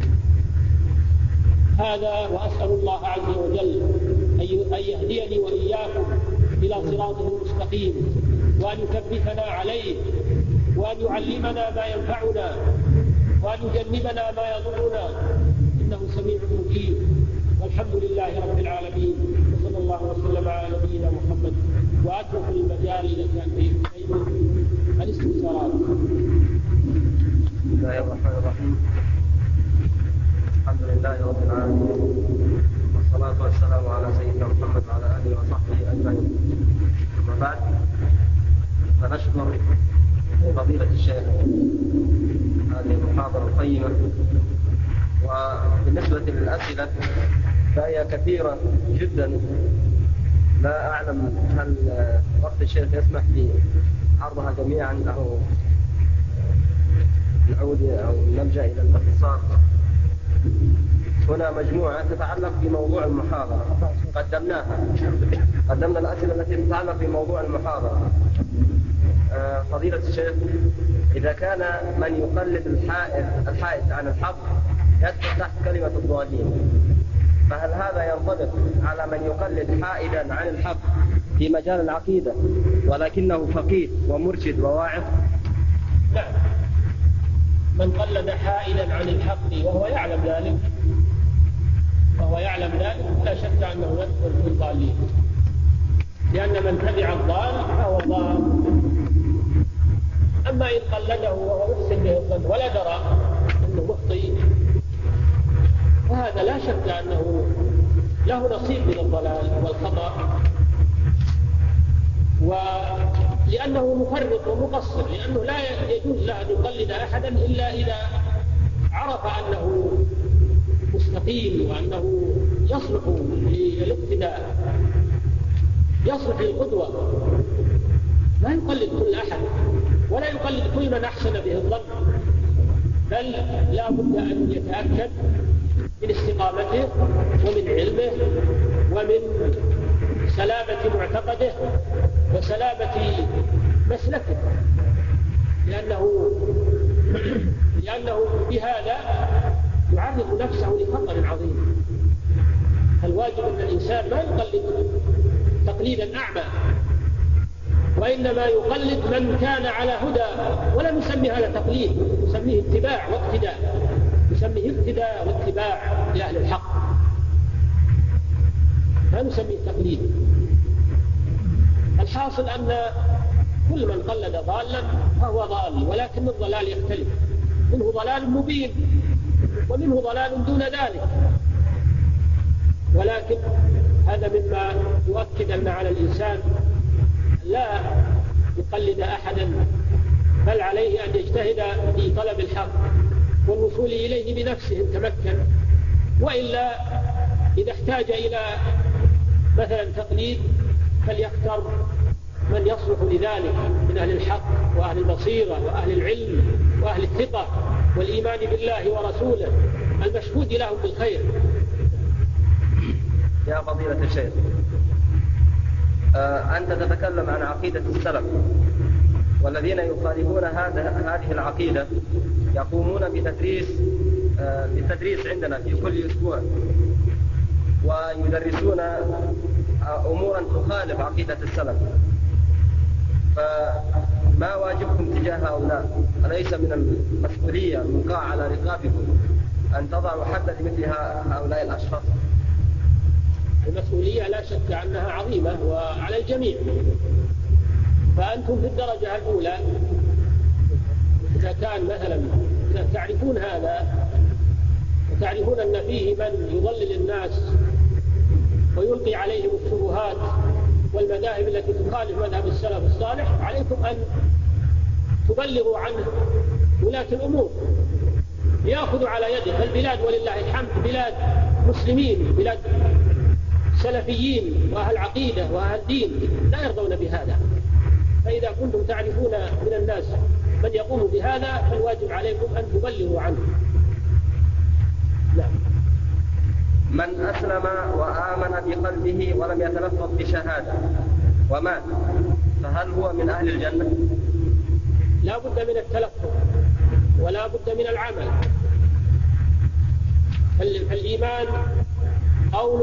هذا وأسأل الله عز وجل أن يهديني وإياكم إلى صراطه المستقيم، وأن يثبتنا عليه، وأن يعلمنا ما ينفعنا، وأن يجنبنا ما يضرنا، إنه سميع مجيب. والحمد لله رب العالمين، وصلى الله وسلم على نبينا محمد. وأترك المجال إذا كان فيه شيء الاستفسارات.
الرحيم. الحمد لله رب العالمين، والصلاة والسلام على سيدنا محمد وعلى آله وصحبه أجمعين. أما بعد، فنشكر فضيلة الشيخ هذه المحاضرة القيمة. وبالنسبة للأسئلة فهي كثيرة جدا، لا أعلم هل وقت الشيخ يسمح بعرضها جميعا أو نعود أو نلجأ إلى الاختصار. هنا مجموعة تتعلق بموضوع المحاضرة قدمناها، قدمنا الأسئلة التي تتعلق بموضوع المحاضرة. فضيلة الشيخ، إذا كان من يقلد الحائد الحائد عن الحق يدخل تحت كلمة الضالين، فهل هذا ينطبق على من يقلد حائدا عن الحق في مجال العقيدة ولكنه فقيه ومرشد وواعظ؟
نعم، من قلد حائدا عن الحق وهو يعلم ذلك وهو يعلم ذلك لا شك أنه يدخل في الضالين، لأن من تبع الضال فهو ضال. أما إن قلده وهو يحسن به الظن ولا درى أنه مخطئ، فهذا لا شك أنه له نصيب من الضلال والخطأ، ولأنه مفرط ومقصر، لأنه لا يجوز له أن يقلد أحدا إلا إذا عرف أنه مستقيم وأنه يصلح للاقتداء، يصلح للقدوة. لا يقلد كل أحد ولا يقلد كل من أحسن به الظن، بل لا بد أن يتأكد من استقامته ومن علمه ومن سلامة معتقده وسلامة مسلكه، لأنه لأنه بهذا يعرض نفسه لخطر عظيم. فالواجب أن الإنسان ما يقلد تقليدا أعمى، وإنما يقلد من كان على هدى، ولا نسمي هذا تقليد، نسميه اتباع واقتداء، نسميه اقتداء واتباع لأهل الحق، لا نسميه تقليد. الحاصل أن كل من قلد ضالا فهو ضال، ولكن الضلال يختلف، منه ضلال مبين ومنه ضلال دون ذلك. ولكن هذا مما يؤكد أن على الإنسان لا يقلد أحدا، بل عليه أن يجتهد في طلب الحق والوصول إليه بنفسه إن تمكن، وإلا إذا احتاج إلى مثلا تقليد فليختر من يصلح لذلك من أهل الحق وأهل البصيرة وأهل العلم وأهل الثقة والإيمان بالله ورسوله المشهود لهم بالخير.
يا فضيلة الشيخ، آه أنت تتكلم عن عقيدة السلف، والذين يخالفون هذه العقيدة يقومون بتدريس آه بالتدريس عندنا في كل أسبوع، ويدرسون آه أمورا تخالف عقيدة السلف. فما واجبكم تجاه هؤلاء؟ أليس من المسؤولية الملقاة على رقابكم أن تضعوا حدا لمثل هؤلاء الأشخاص؟
المسؤولية لا شك أنها عظيمة وعلى الجميع، فأنتم في الدرجة الأولى إذا كان مثلا تعرفون هذا وتعرفون أن فيه من يضلل الناس ويلقي عليهم الشبهات والمذاهب التي تخالف مذهب السلف الصالح، عليكم أن تبلغوا عنه ولاة الأمور ليأخذوا على يده. فالبلاد ولله الحمد بلاد مسلمين، بلاد سلفيين وأهل عقيدة وأهل دين لا يرضون بهذا. فإذا كنتم تعرفون من الناس من يقوم بهذا فالواجب عليكم أن تبلغوا عنه.
نعم. من أسلم وآمن بقلبه ولم يتلفظ بشهادة ومات، فهل هو من أهل الجنة؟
لا بد من التلفظ ولا بد من العمل. فالإيمان قول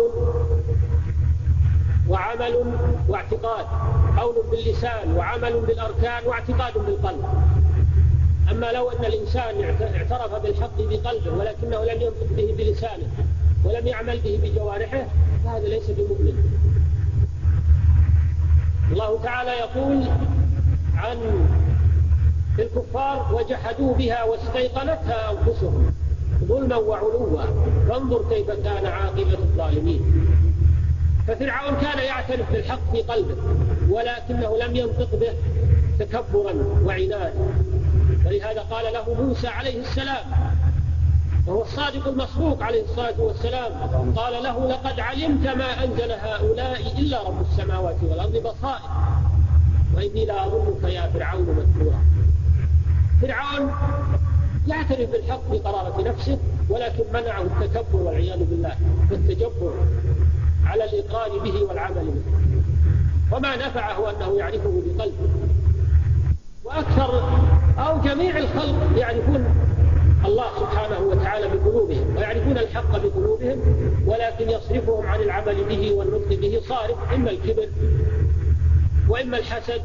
وعمل واعتقاد، قول باللسان وعمل بالأركان واعتقاد بالقلب. أما لو أن الإنسان اعترف بالحق بقلبه ولكنه لم ينطق به بلسانه ولم يعمل به بجوارحه فهذا ليس بمؤمن. الله تعالى يقول عن الكفار وجحدوا بها واستيقنتها أنفسهم ظلما وعلوا، فانظر كيف كان عاقبة الظالمين. ففرعون كان يعترف بالحق في قلبه ولكنه لم ينطق به تكبرا وعنادا، ولهذا قال له موسى عليه السلام وهو الصادق المصدوق عليه الصلاة والسلام، قال له لقد علمت ما أنزل هؤلاء إلا رب السماوات والأرض بصائر وإني لا أظنك يا فرعون مذكورا. فرعون يعترف بالحق بقرارة نفسه ولكن منعه التكبر والعياذ بالله والتجبر على الإقرار به والعمل به، وما نفعه أنه يعرفه بقلبه. وأكثر أو جميع الخلق يعرفون الله سبحانه وتعالى بقلوبهم ويعرفون الحق بقلوبهم، ولكن يصرفهم عن العمل به والنطق به صارف، إما الكبر وإما الحسد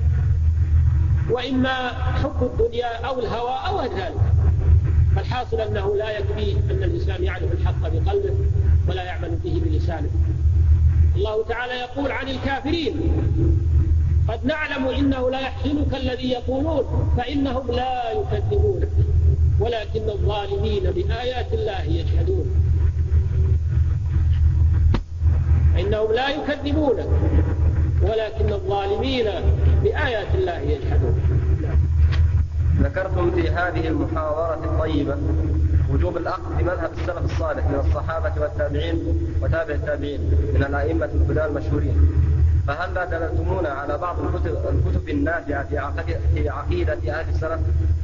وإما حب الدنيا أو الهوى أو غير ذلك. الحاصل أنه لا يكفي أن الإنسان يعرف الحق بقلبه ولا يعمل به بلسانه. الله تعالى يقول عن الكافرين قد نعلم إنه لا يحزنك الذي يقولون فإنهم لا يكذبونك ولكن الظالمين بآيات الله يجحدون. إنهم لا يكذبونك ولكن الظالمين بآيات الله يجحدون.
ذكرتم في هذه المحاضرة الطيبة وجوب الأخذ بمذهب السلف الصالح من الصحابة والتابعين وتابع التابعين من الأئمة الهدى المشهورين، فهل لا دللتمونا على بعض الكتب, الكتب النافعة في عقيدة أهل السلف؟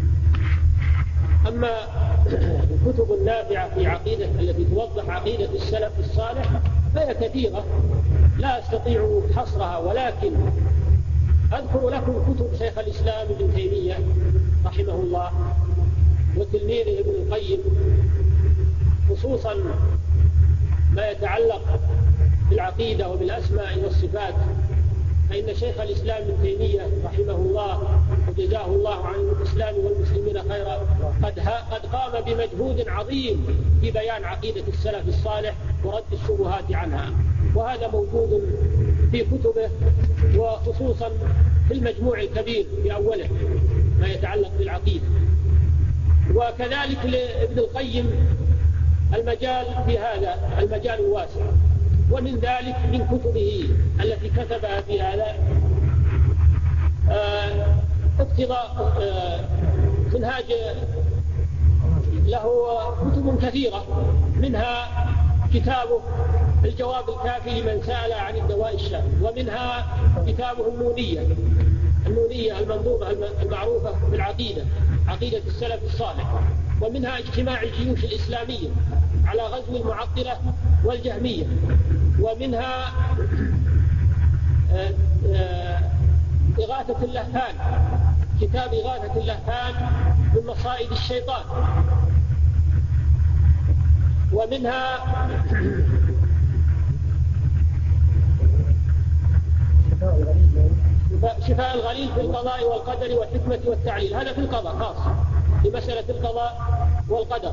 أما الكتب النافعة في عقيدة التي توضح عقيدة السلف الصالح فهي كثيرة لا أستطيع حصرها، ولكن أذكر لكم كتب شيخ الإسلام ابن تيمية رحمه الله وتلميذه ابن القيم، خصوصا ما يتعلق بالعقيدة وبالأسماء والصفات، فإن شيخ الإسلام ابن تيمية رحمه الله وجزاه الله عن الإسلام والمسلمين خيرا قد, قد قام بمجهود عظيم في بيان عقيدة السلف الصالح ورد الشبهات عنها، وهذا موجود في كتبه وخصوصا في المجموع الكبير في أوله ما يتعلق بالعقيدة. وكذلك لابن القيم المجال في هذا المجال الواسع، ومن ذلك من كتبه التي كتبها في هذا اقتضاء منهاج له كتب كثيرة، منها كتابه الجواب الكافي لمن سأل عن الدواء الشافي، ومنها كتابه النونية النونية المنظومة المعروفة بالعقيدة عقيدة السلف الصالح، ومنها اجتماع الجيوش الإسلامية على غزو المعطلة والجهمية، ومنها إغاثة اللهفان كتاب إغاثة اللهفان من مصائد الشيطان، ومنها شفاء الغليل في القضاء والقدر والحكمة والتعليل، هذا في القضاء خاص في مسألة القضاء والقدر،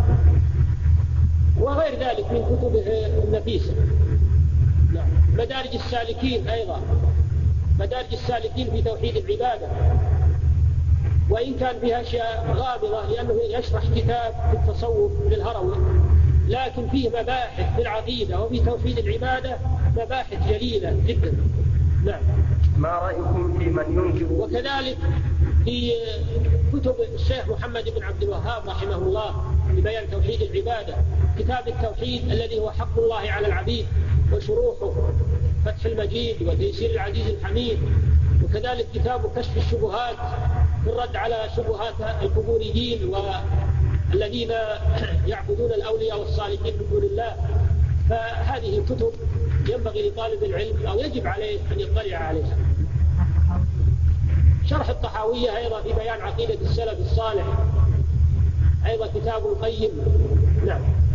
وغير ذلك من كتبه النفيسة. مدارج السالكين أيضا، مدارج السالكين في توحيد العبادة، وإن كان فيها أشياء غامضة لأنه يشرح كتاب في التصوف للهروي، لكن فيه مباحث في العقيدة وفي توحيد العبادة مباحث جليلة جدا. نعم.
ما رأيكم في من ينكر؟
وكذلك في كتب الشيخ محمد بن عبد الوهاب رحمه الله لبيان توحيد العبادة، كتاب التوحيد الذي هو حق الله على العبيد وشروحه فتح المجيد وتيسير العزيز الحميد، وكذلك كتاب كشف الشبهات في الرد على شبهات القبوريين والذين يعبدون الأولياء والصالحين من دون الله. فهذه الكتب ينبغي لطالب العلم أو يجب عليه أن يطلع عليها. شرح الطحاوية أيضا في بيان عقيدة السلف الصالح، أيضا كتاب قيم. نعم.